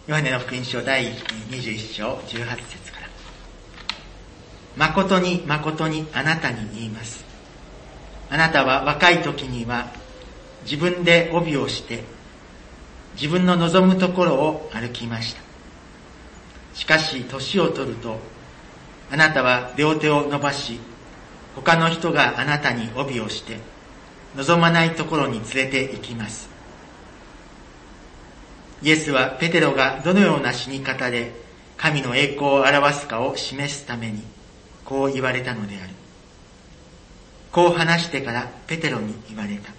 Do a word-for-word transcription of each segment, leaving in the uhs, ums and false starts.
ヨハネの福音書第にじゅういっ章じゅうはち節から。誠に誠にあなたに言います。あなたは若い時には自分で帯をして自分の望むところを歩きました。しかし年を取るとあなたは両手を伸ばし、他の人があなたに帯をして望まないところに連れて行きます。イエスはペテロがどのような死に方で神の栄光を表すかを示すためにこう言われたのである。こう話してからペテロに言われた。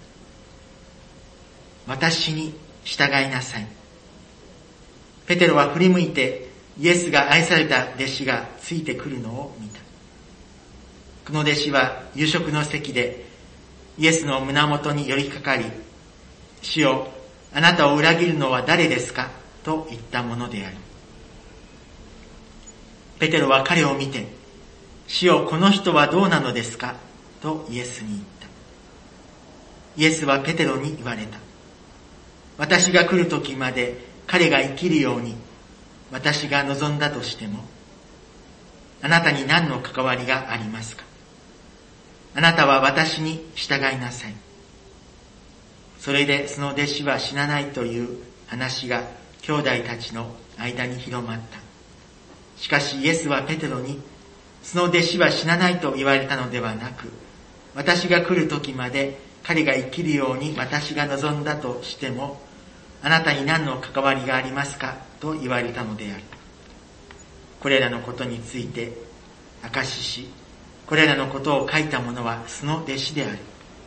私に従いなさい。ペテロは振り向いてイエスが愛された弟子がついてくるのを見た。この弟子は夕食の席でイエスの胸元に寄りかかり、主よ、あなたを裏切るのは誰ですかと言ったものである。ペテロは彼を見て、主よ、この人はどうなのですかとイエスに言った。イエスはペテロに言われた。私が来る時まで彼が生きるように私が望んだとしても、あなたに何の関わりがありますか。あなたは私に従いなさい。それでその弟子は死なないという話が兄弟たちの間に広まった。しかしイエスはペテロに、その弟子は死なないと言われたのではなく、私が来る時まで彼が生きるように私が望んだとしても、あなたに何の関わりがありますかと言われたのである。これらのことについて証しし、これらのことを書いた者はその弟子である。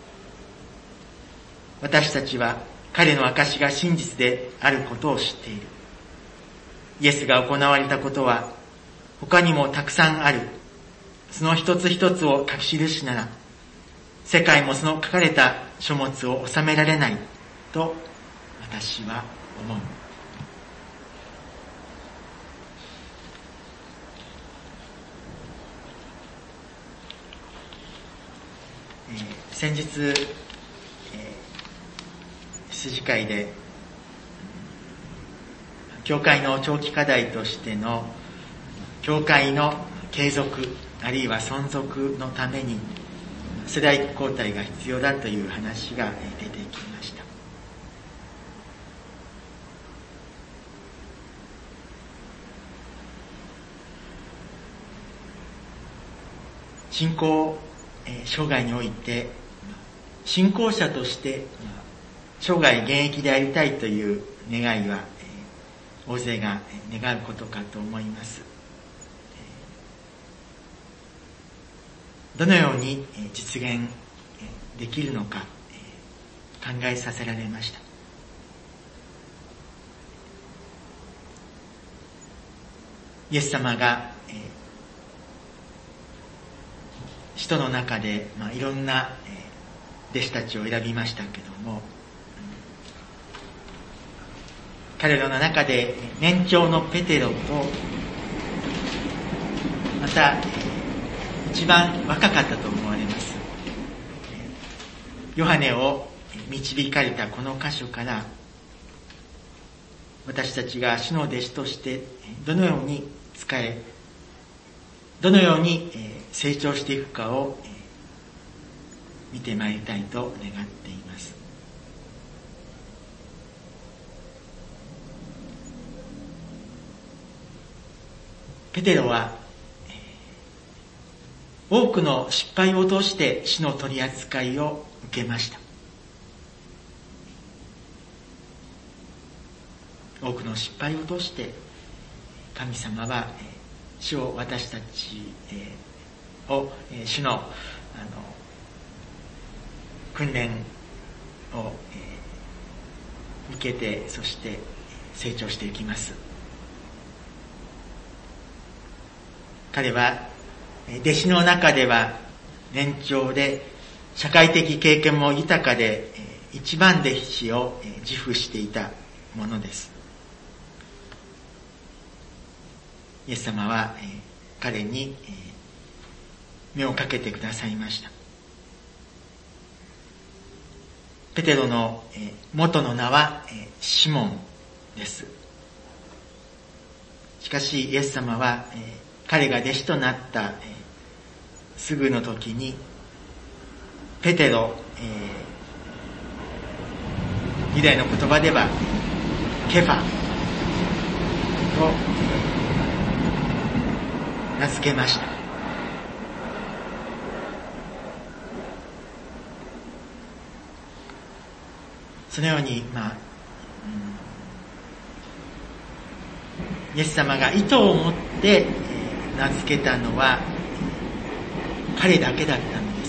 私たちは彼の証しが真実であることを知っている。イエスが行われたことは他にもたくさんある。その一つ一つを書き記しなら、世界もその書かれた書物を収められないと私は思う。えー、先日、えー、羊会で教会の長期課題としての教会の継続あるいは存続のために世代交代が必要だという話が出てきました。信仰生涯において信仰者として生涯現役でありたいという願いは大勢が願うことかと思います。どのように実現できるのか考えさせられました。イエス様が使徒の中で、まあ、いろんな弟子たちを選びましたけども、彼らの中で年長のペテロと、また一番若かったと思われますヨハネを導かれたこの箇所から、私たちが主の弟子としてどのように仕え、どのように成長していくかを見てまいりたいと願っています。ペテロは多くの失敗を通して死の取り扱いを受けました。多くの失敗を通して神様は主を私たちを主のあの訓練を受けて、そして成長していきます。彼は弟子の中では年長で社会的経験も豊かで一番弟子を自負していたものです。イエス様は彼に目をかけてくださいました。ペテロの元の名はシモンです。 しかしイエス様は、えー、彼が弟子となった、えー、すぐの時にペテロ、えー、ユダヤの言葉ではケファと、えー、名付けました。そのように、まあ、うん、イエス様が意図を持って、えー、名付けたのは彼だけだったのです。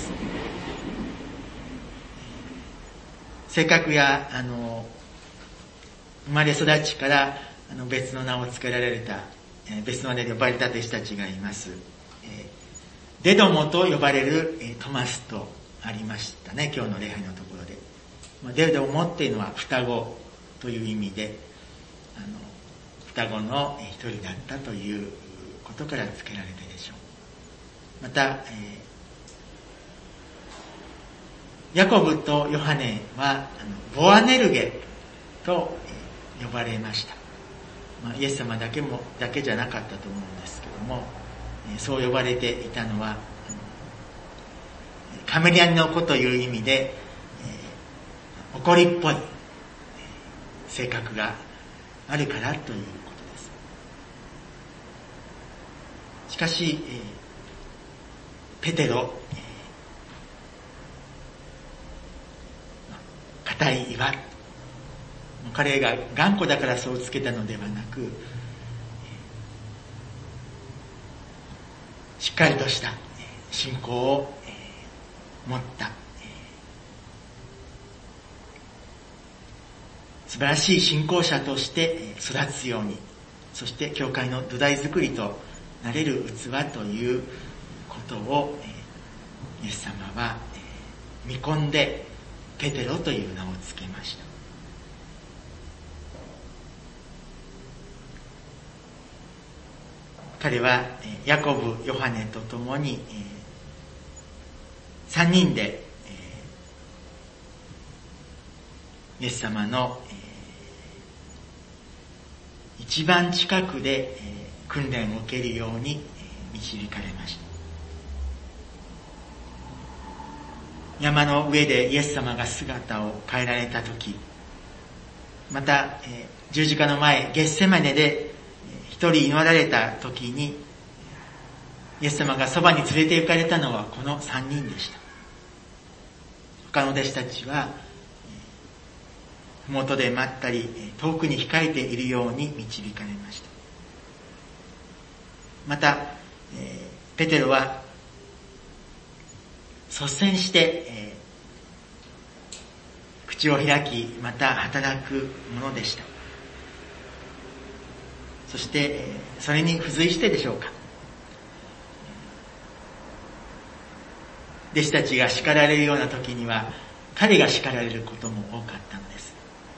性格やあの生まれ育ちからあの別の名を付けられた、えー、別の名で呼ばれた弟子たちがいます。えー、デドモと呼ばれる、えー、トマスとありましたね、今日の礼拝のところで。まあ、デドモっていうのは双子という意味で、あの双子の一人だったということから付けられたでしょう。また、えー、ヤコブとヨハネはあのボアネルゲと、えー、呼ばれました。まあ、イエス様だけもだけじゃなかったと思うんですけども、えー、そう呼ばれていたのは、カメリアンの子という意味で、えー、怒りっぽい、えー、性格があるからということです。しかし、えー、ペテロ、硬い岩、彼が頑固だからそうつけたのではなく、しっかりとした信仰を持った素晴らしい信仰者として育つように、そして教会の土台作りとなれる器ということをイエス様は見込んでペテロという名を付けました。彼はヤコブ、ヨハネと共に三人でイエス様の一番近くで訓練を受けるように導かれました。山の上でイエス様が姿を変えられたとき、また十字架の前ゲッセマネで一人祈られたときに、イエス様がそばに連れて行かれたのはこの三人でした。他の弟子たちは麓で待ったり遠くに控えているように導かれました。またペテロは率先して、えー、口を開きまた働くものでした。そして、えー、それに付随してでしょうか、弟子たちが叱られるような時には彼が叱られることも多かったのです。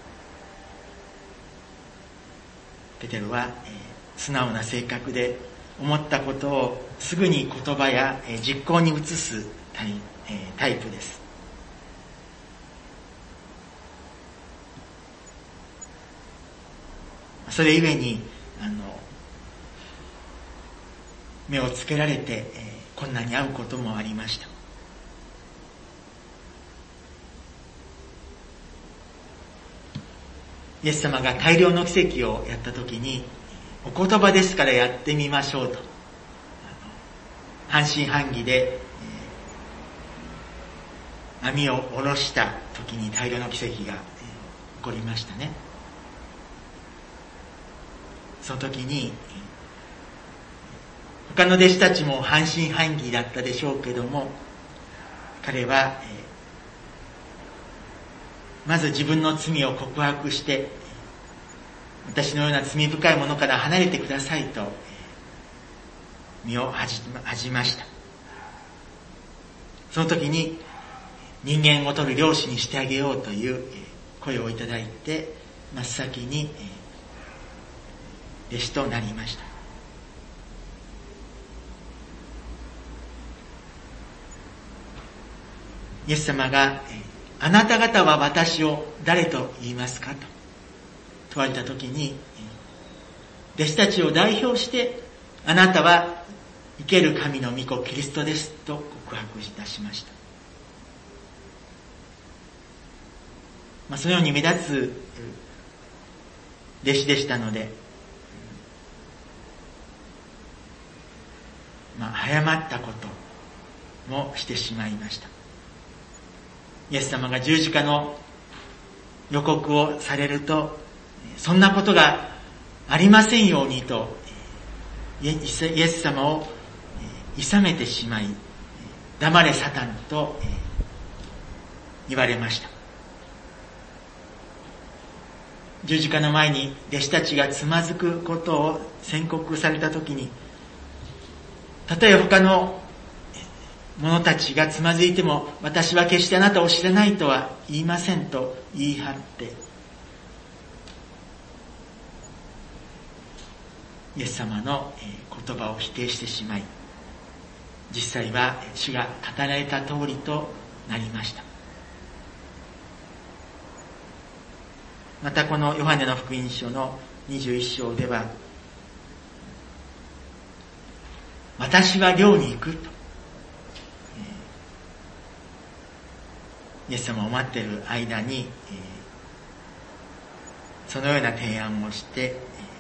ペテロは、えー、素直な性格で思ったことをすぐに言葉や、えー、実行に移すタイ、えー、タイプです。それゆえにあの目をつけられて、えー、困難に遭うこともありました。イエス様が大量の奇跡をやったときに、お言葉ですからやってみましょうと半信半疑で、えー、網を下ろした時に大量の奇跡が、えー、起こりましたね。その時に他の弟子たちも半信半疑だったでしょうけども、彼は、えー、まず自分の罪を告白して、私のような罪深いものから離れてくださいと身を恥じました。その時に人間を取る漁師にしてあげようという声をいただいて、真っ先に弟子となりました。イエス様が、あなた方は私を誰と言いますかと問われた時に、 弟子たちを代表して、あなたは生ける神の御子キリストですと告白いたしました。まあ、そのように目立つ弟子でしたので、まあ、誤ったこともしてしまいました。イエス様が十字架の予告をされると、そんなことがありませんようにとイエス様を諌めてしまい、黙れサタンと言われました。十字架の前に弟子たちがつまずくことを宣告されたときに、たとえ他の者たちがつまずいても、私は決してあなたを知らないとは言いませんと言い張って、イエス様の言葉を否定してしまい、実際は主が語られた通りとなりました。またこのヨハネの福音書のにじゅういっ章では、私は漁に行くと、イエス様を待っている間にそのような提案をして、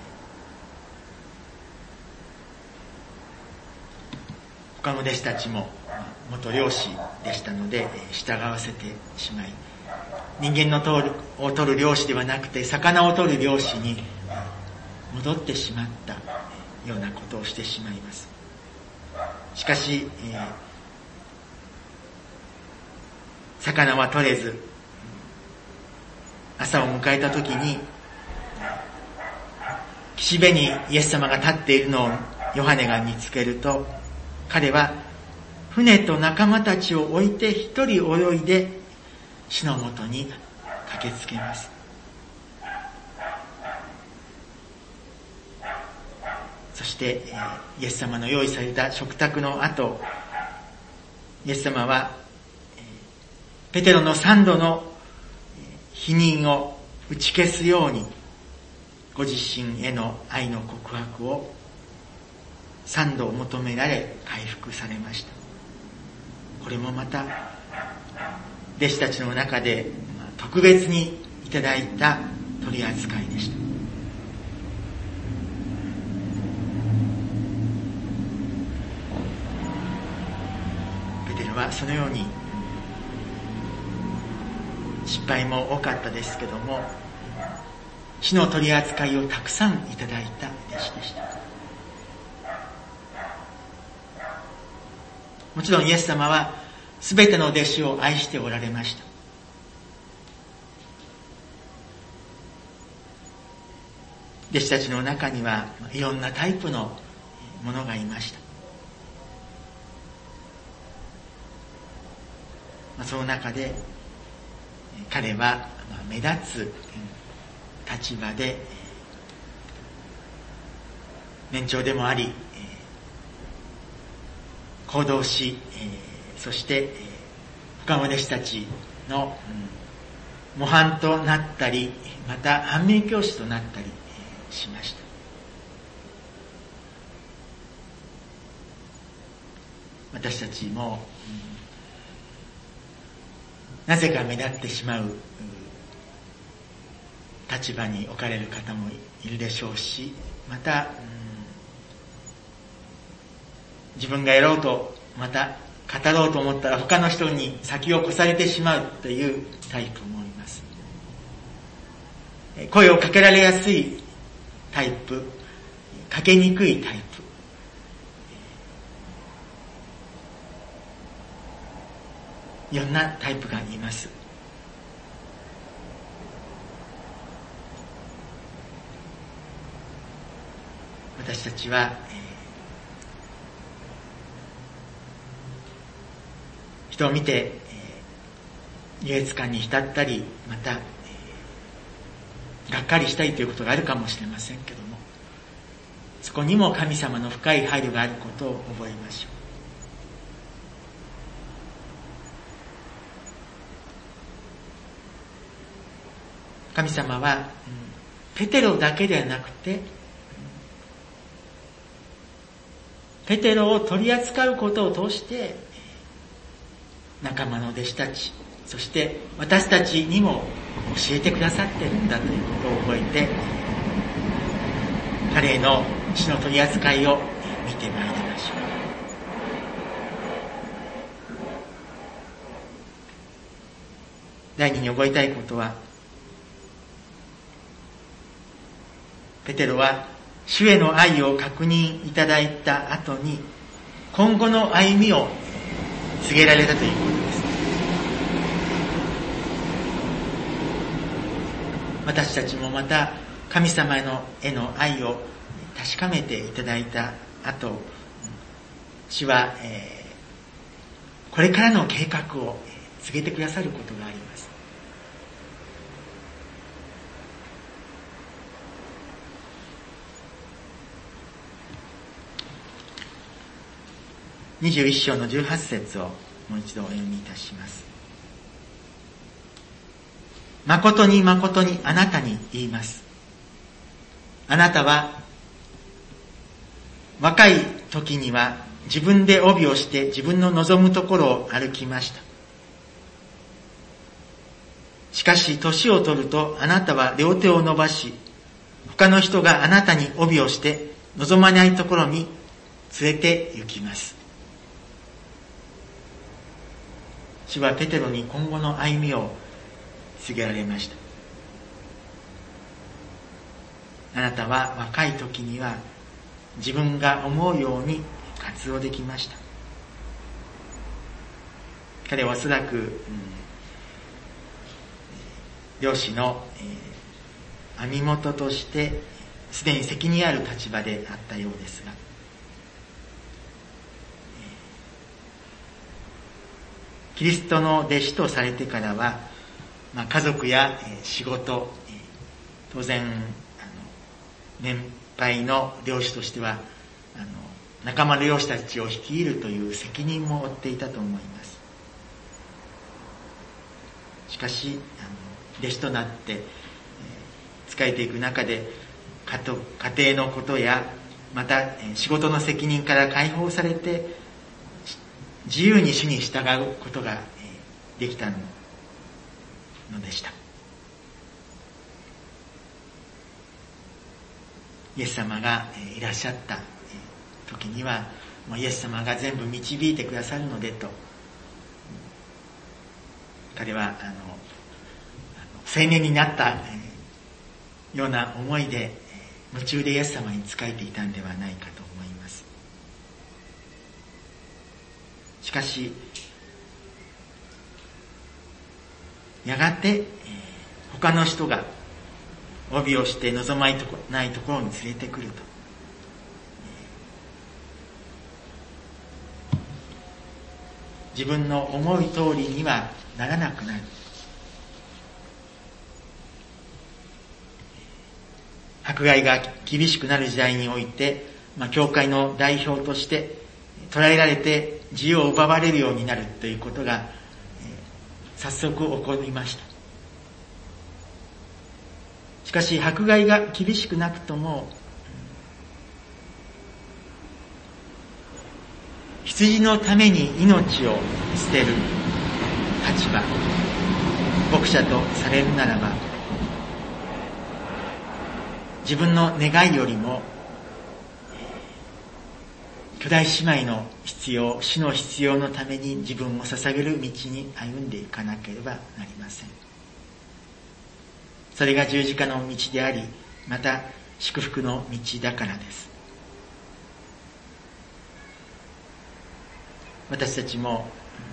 他の弟子たちも元漁師でしたので従わせてしまい、人間の取るを取る漁師ではなくて魚を取る漁師に戻ってしまったようなことをしてしまいます。しかし、えー、魚は取れず、朝を迎えた時に岸辺にイエス様が立っているのをヨハネが見つけると、彼は船と仲間たちを置いて一人泳いで主のもとに駆けつけます。そしてイエス様の用意された食卓の後、イエス様はペテロの三度の否認を打ち消すように、ご自身への愛の告白を三度求められ回復されました。これもまた弟子たちの中で特別にいただいた取り扱いでした。ペテロはそのように失敗も多かったですけども、主の取り扱いをたくさんいただいた弟子でした。もちろんイエス様はすべての弟子を愛しておられました。弟子たちの中にはいろんなタイプのものがいました。その中で彼は目立つ立場で年長でもあり、行動し、そして他の弟子たちの模範となったり、また反面教師となったりしました。私たちもなぜか目立ってしまう立場に置かれる方もいるでしょうし、また自分がやろうとまた語ろうと思ったら他の人に先を越されてしまうというタイプもいます。声をかけられやすいタイプ、かけにくいタイプ、いろんなタイプがいます。私たちは、えー、人を見て、えー、優越感に浸ったり、また、えー、がっかりしたりということがあるかもしれませんけども、そこにも神様の深い配慮があることを覚えましょう。神様はペテロだけではなくてペテロを取り扱うことを通して仲間の弟子たち、そして私たちにも教えてくださっているんだということを覚えて、彼への死の取り扱いを見てまいりましょう。第二に覚えたいことは、ペテロは主への愛を確認いただいた後に今後の歩みを告げられたということです。私たちもまた神様へのへの愛を確かめていただいた後、主は、えー、これからの計画を告げてくださることがあります。にじゅういっ章のじゅうはち節をもう一度お読みいたします。誠に誠にあなたに言います。あなたは若い時には自分で帯をして自分の望むところを歩きました。しかし年を取るとあなたは両手を伸ばし、他の人があなたに帯をして望まないところに連れて行きます。主はペテロに今後の歩みを告げられました。あなたは若い時には自分が思うように活動できました。彼はおそらく、うん、漁師の、えー、網元としてすでに責任ある立場であったようですが、キリストの弟子とされてからは、まあ、家族や仕事、当然あの年配の漁師としてはあの仲間の漁師たちを率いるという責任も負っていたと思います。しかしあの弟子となって、えー、仕えていく中で家庭のことやまた仕事の責任から解放されて自由に主に従うことができたのでした。イエス様がいらっしゃった時にはもうイエス様が全部導いてくださるのでと、彼はあの青年になったような思いで夢中でイエス様に仕えていたんではないかと思います。しかしやがて、えー、他の人が帯をして望まないところに連れてくると、えー、自分の思い通りにはならなくなる。迫害が厳しくなる時代において、まあ、教会の代表として捉えられて自由を奪われるようになるということが、えー、早速起こりました。しかし迫害が厳しくなくとも、羊のために命を捨てる立場、牧者とされるならば、自分の願いよりも兄弟姉妹の必要、死の必要のために自分を捧げる道に歩んでいかなければなりません。それが十字架の道であり、また祝福の道だからです。私たちも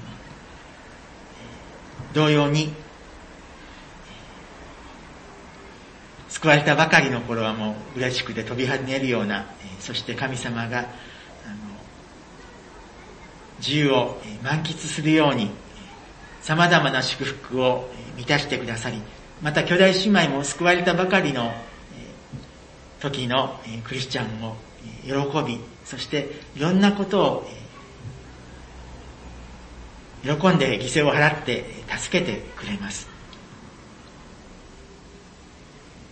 同様に救われたばかりの頃はもう嬉しくて飛び跳ねるような、そして神様があの自由を満喫するように様々な祝福を満たしてくださり、また兄弟姉妹も救われたばかりの時のクリスチャンを喜び、そしていろんなことを喜んで犠牲を払って助けてくれます。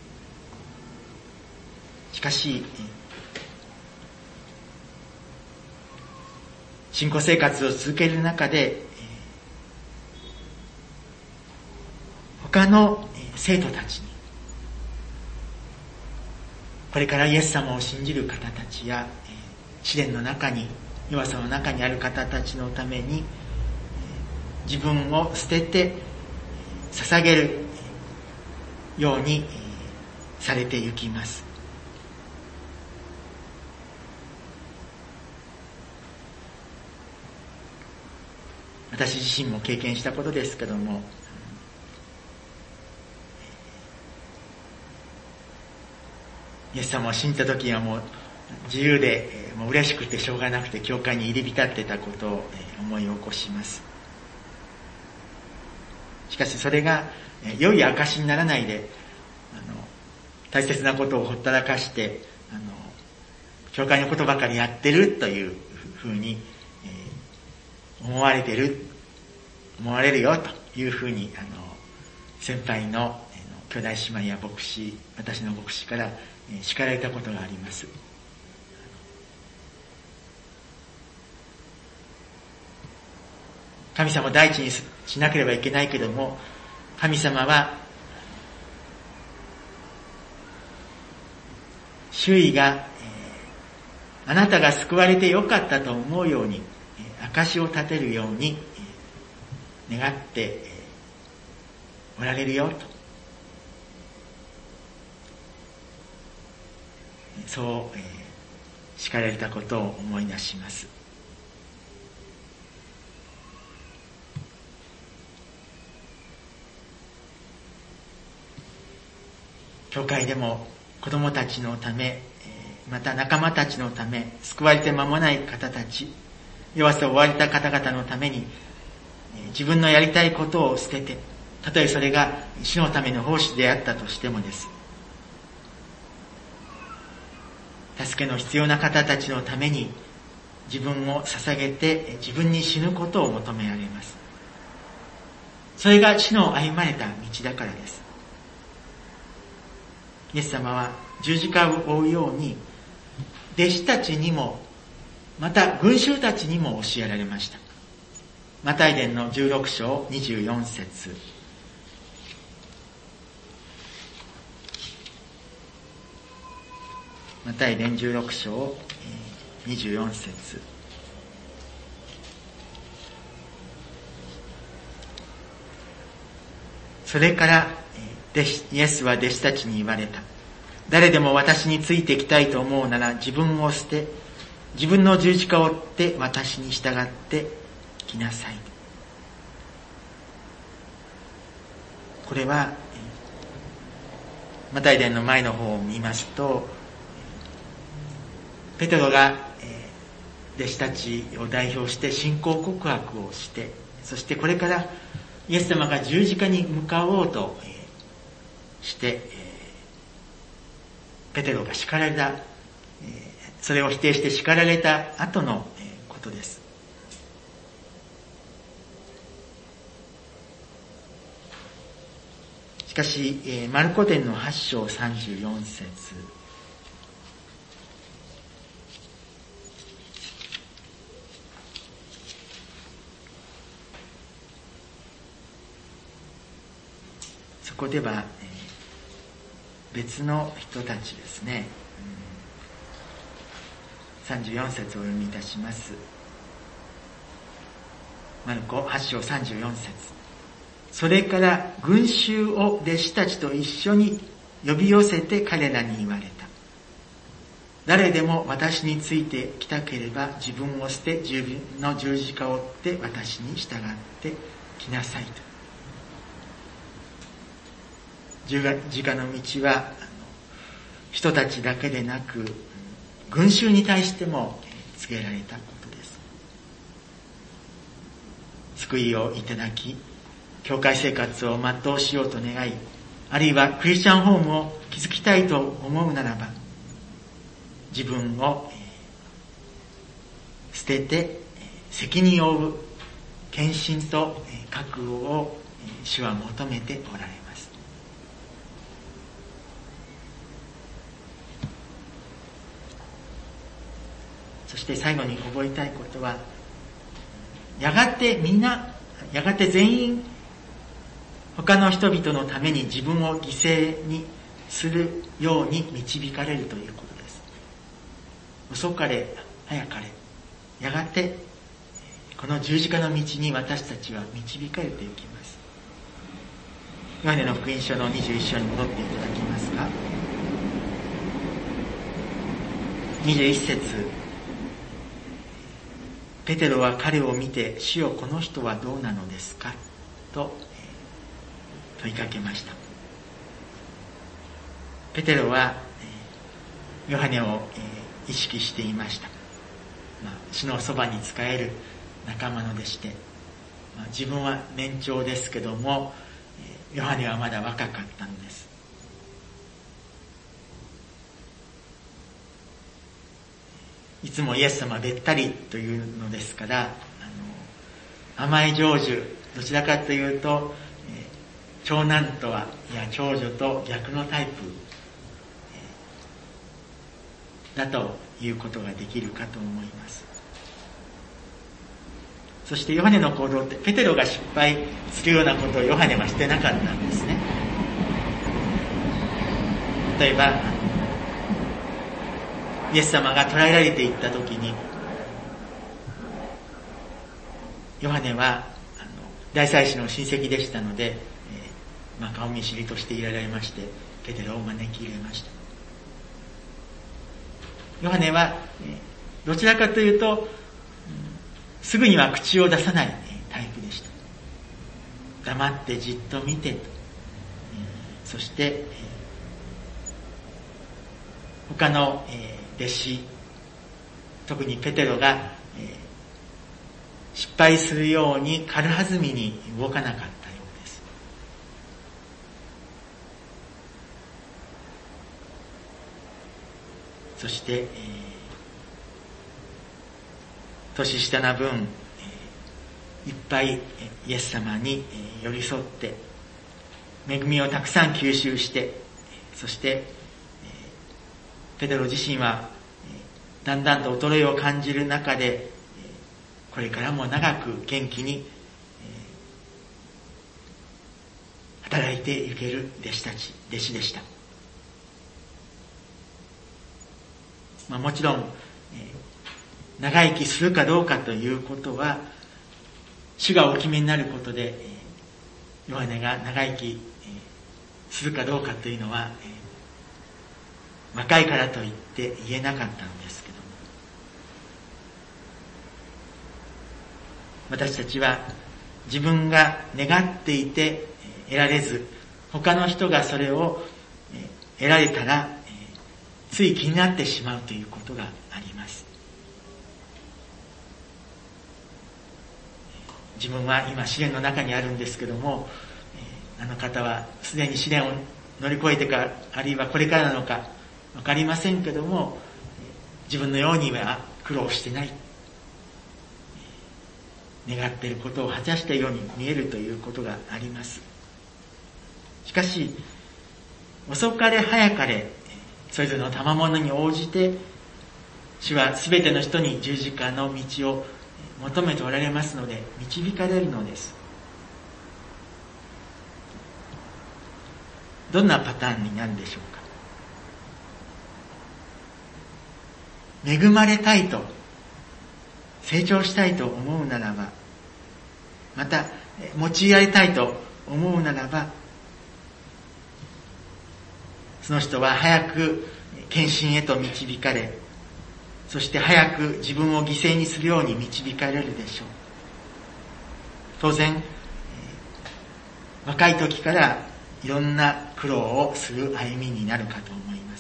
しかし信仰生活を続ける中で、他の生徒たちに、これからイエス様を信じる方たちや、試練の中に、弱さの中にある方たちのために、自分を捨てて捧げるようにされてゆきます。私自身も経験したことですけども、イエス様を信じた時はもう自由でもう嬉しくてしょうがなくて教会に入り浸ってたことを思い起こします。しかしそれが良い証にならないで、あの大切なことをほったらかして、あの教会のことばかりやってるというふうに、えー、思われてる、思われるよというふうに、あの先輩の、えー、兄弟姉妹や牧師、私の牧師から、えー、叱られたことがあります。神様を第一にしなければいけないけども、神様は周囲が、えー、あなたが救われてよかったと思うように、えー、証を立てるように、えー、願って、えー、おられるよと、そう、えー、叱られたことを思い出します。教会でも子供たちのため、また仲間たちのため、救われて間もない方たち、弱さを追われた方々のために、自分のやりたいことを捨てて、たとえそれが主のための奉仕であったとしてもです。助けの必要な方たちのために自分を捧げて自分に死ぬことを求められます。それが主の歩まれた道だからです。イエス様は十字架を追うように弟子たちにもまた群衆たちにも教えられました。マタイ伝のじゅうろく章にじゅうよん節、マタイ伝じゅうろく章にじゅうよん節、それからイエスは弟子たちに言われた。誰でも私についてきたいと思うなら自分を捨て、自分の十字架を追って私に従ってきなさい。これはマタイ伝の前の方を見ますと、ペテロが弟子たちを代表して信仰告白をして、そしてこれからイエス様が十字架に向かおうとして、ペテロが叱られた、それを否定して叱られた後のことです。しかし、マルコ伝のはち章さんじゅうよん節、そこでは別の人たちですね。さんじゅうよん節をお読みいたします。マルコはち章さんじゅうよん節。それから群衆を弟子たちと一緒に呼び寄せて彼らに言われた。誰でも私についてきたければ自分を捨て自分の十字架を追って私に従ってきなさいと。十字架の道は人たちだけでなく群衆に対しても告げられたことです。救いをいただき、教会生活を全うしようと願い、あるいはクリスチャンホームを築きたいと思うならば、自分を捨てて責任を負う献身と覚悟を主は求めておられます。そして最後に覚えたいことは、 やがてみんな、やがて全員、他の人々のために自分を犠牲にするように導かれるということです。遅かれ早かれ、やがてこの十字架の道に私たちは導かれていきます。ヨハネの福音書のにじゅういっ章に戻っていただきますか。にじゅういっ節、ペテロは彼を見て、主よ、この人はどうなのですかと問いかけました。ペテロはヨハネを意識していました。まあ、主のそばに仕える仲間のでして、まあ、自分は年長ですけども、ヨハネはまだ若かったのです。いつもイエス様べったりというのですから、あの甘い成就、どちらかというと、えー、長男とはいや長女と逆のタイプ、えー、だということができるかと思います。そしてヨハネの行動って、ペテロが失敗するようなことをヨハネはしてなかったんですね。例えばイエス様が捕らえられていったときに、ヨハネはあの大祭司の親戚でしたので、えーまあ、顔見知りとしていられまして、ペテロを招き入れました。ヨハネは、えー、どちらかというと、うん、すぐには口を出さない、えー、タイプでした。黙ってじっと見てと、えー、そして、えー、他の、えー弟子、特にペテロが、えー、失敗するように軽はずみに動かなかったようです。そして、えー、年下な分、えー、いっぱいイエス様に寄り添って恵みをたくさん吸収して、そしてペテロ自身はだんだんと衰えを感じる中で、これからも長く元気に働いていける弟子たち、弟子でした。まあ、もちろん長生きするかどうかということは主がお決めになることで、ヨハネが長生きするかどうかというのは若いからといって言えなかったんですけども、私たちは自分が願っていて得られず、他の人がそれを得られたらつい気になってしまうということがあります。自分は今試練の中にあるんですけども、あの方はすでに試練を乗り越えてか、あるいはこれからなのかわかりませんけども、自分のようには苦労してない、願っていることを果たしたように見えるということがあります。しかし遅かれ早かれそれぞれの賜物に応じて主はすべての人に十字架の道を求めておられますので、導かれるのです。どんなパターンになるでしょうか。恵まれたいと、成長したいと思うならば、また用いられたいと思うならば、その人は早く献身へと導かれ、そして早く自分を犠牲にするように導かれるでしょう。当然、若い時からいろんな苦労をする歩みになるかと思います。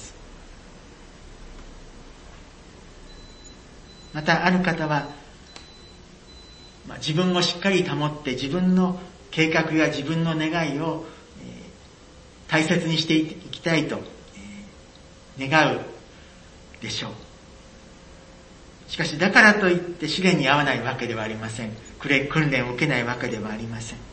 またある方は、まあ、自分をしっかり保って自分の計画や自分の願いを、えー、大切にしていきたいと、えー、願うでしょう。しかしだからといって試練に合わないわけではありません。訓練を受けないわけではありません。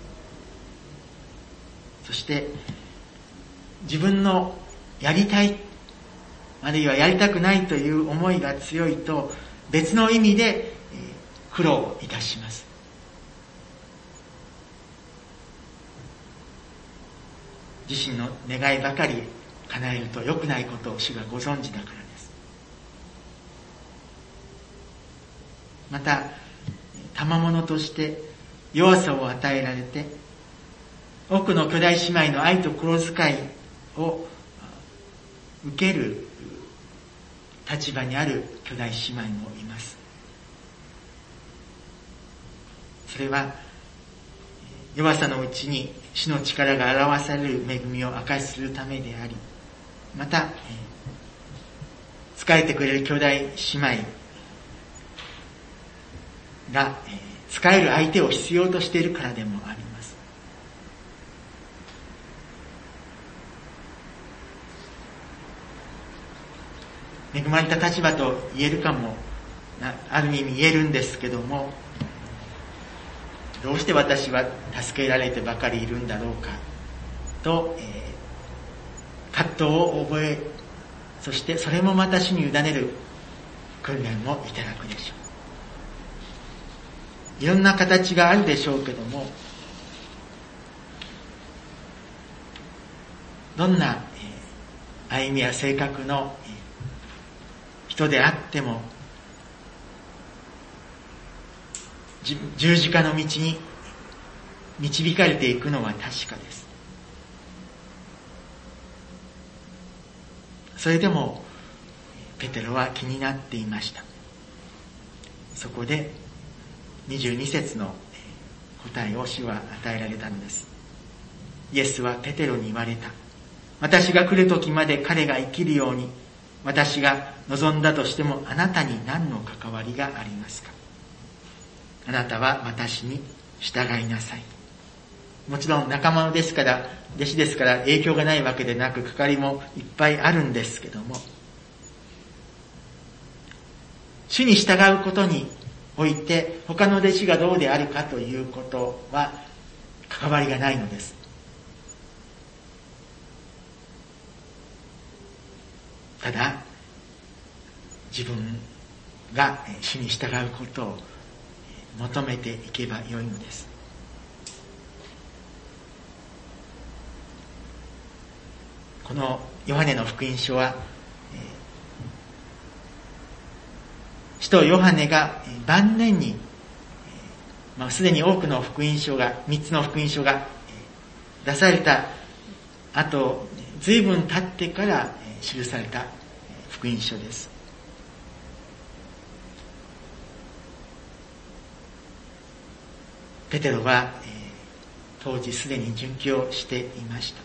そして自分のやりたい、あるいはやりたくないという思いが強いと、別の意味で苦労いたします。自身の願いばかり叶えると良くないことを主がご存知だからです。また賜物として弱さを与えられて、多くの兄弟姉妹の愛と心遣いを受ける立場にある兄弟姉妹もいます。それは弱さのうちに主の力が表される恵みを証しするためであり、また仕えてくれる兄弟姉妹が仕える相手を必要としているからでもあります。恵まれた立場と言えるかも、ある意味言えるんですけども、どうして私は助けられてばかりいるんだろうかと、えー、葛藤を覚え、そしてそれもまた主に委ねる訓練をいただくでしょう。いろんな形があるでしょうけども、どんな、えー、歩みや性格の、えー、人であっても、十字架の道に導かれていくのは確かです。それでもペテロは気になっていました。そこでにじゅうに節の答えを主は与えられたのです。イエスはペテロに言われた。私が来る時まで彼が生きるように、私が望んだとしてもあなたに何の関わりがありますか。あなたは私に従いなさい。もちろん仲間ですから、弟子ですから影響がないわけでなく、関わりもいっぱいあるんですけども、主に従うことにおいて他の弟子がどうであるかということは関わりがないのです。ただ自分が主に従うことを求めていけばよいのです。このヨハネの福音書は、使徒ヨハネが晩年に、まあ、すでに多くの福音書が、三つの福音書が出された後、随分経ってから記された福音書です。ペテロは、えー、当時すでに殉教していました。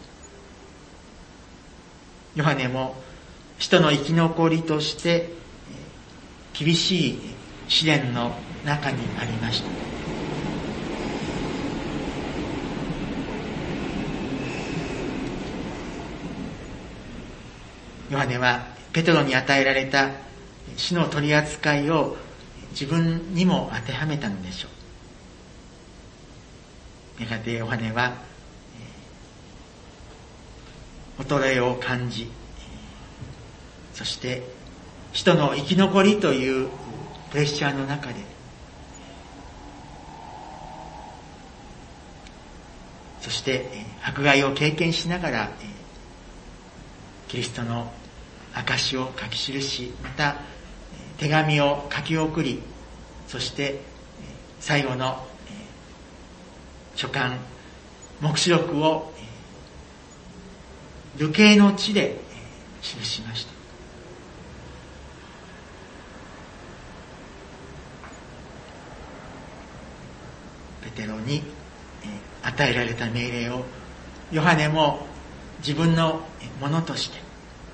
ヨハネも使徒の生き残りとして、えー、厳しい試練の中にありました。ヨハネはペテロに与えられた死の取り扱いを自分にも当てはめたのでしょう。やがてヨハネは、えー、衰えを感じ、そして人の生き残りというプレッシャーの中で、そして、えー、迫害を経験しながら、えー、キリストの証を書き記し、また、えー、手紙を書き送り、そして、えー、最後の書簡、黙示録を流刑の地で記しました。ペテロに与えられた命令をヨハネも自分のものとして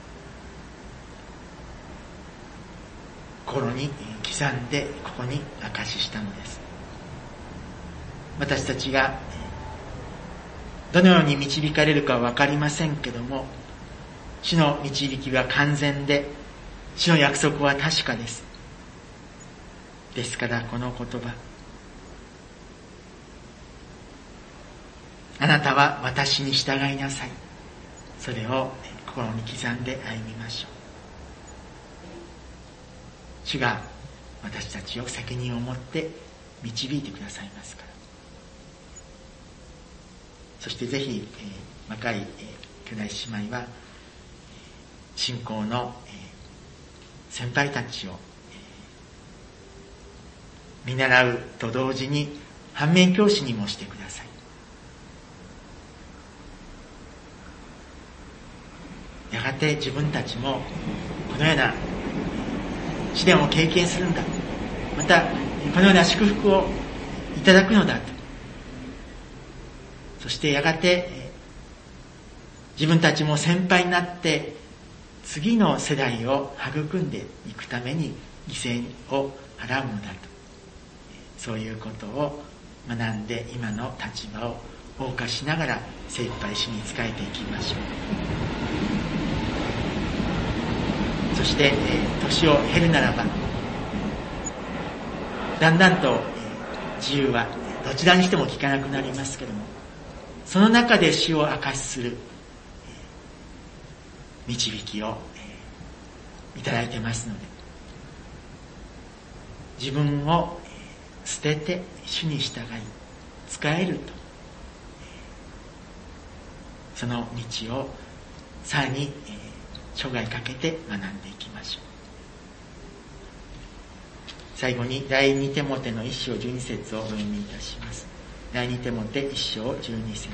心に刻んでここに証ししたのです。私たちがどのように導かれるかは分かりませんけども、主の導きは完全で、主の約束は確かです。ですからこの言葉、あなたは私に従いなさい。それを心に刻んで歩みましょう。主が私たちを責任を持って導いてくださいますから。そしてぜひ、えー、若い、えー、兄弟姉妹は信仰の、えー、先輩たちを、えー、見習うと同時に反面教師にもしてください。やがて自分たちもこのような試練を経験するんだ、またこのような祝福をいただくのだと、そしてやがて自分たちも先輩になって次の世代を育んでいくために犠牲を払うのだと、そういうことを学んで今の立場を謳歌しながら精一杯主に仕えていきましょう。そして、えー、年を経るならばだんだんと、えー、自由はどちらにしても効かなくなりますけれども、その中で主を証しする、えー、導きを、えー、いただいてますので、自分を、えー、捨てて主に従い仕えると、えー、その道をさらに、えー生涯かけて学んでいきましょう。最後に第二テモテの一章十二節をお読みいたします。第二テモテ一章十二節。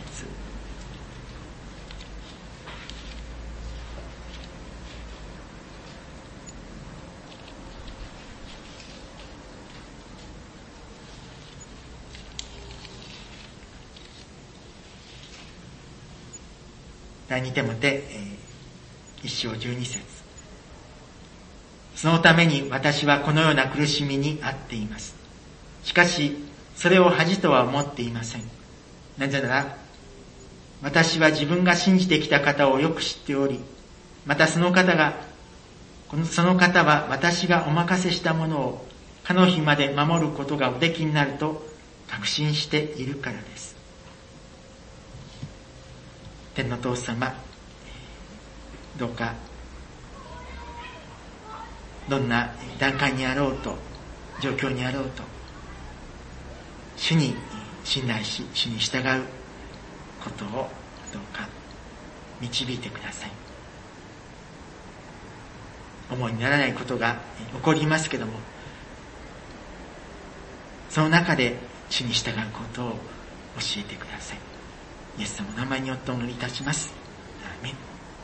第二テモテ、えー一章十二節。そのために私はこのような苦しみにあっています。しかし、それを恥とは思っていません。なぜなら、私は自分が信じてきた方をよく知っており、またその方が、その方は私がお任せしたものを、かの日まで守ることがおできになると確信しているからです。天の父様、どうかどんな段階にあろうと状況にあろうと主に信頼し主に従うことをどうか導いてください。思いにならないことが起こりますけども、その中で主に従うことを教えてください。イエス様の名前によってお祈りいたします。アーメン。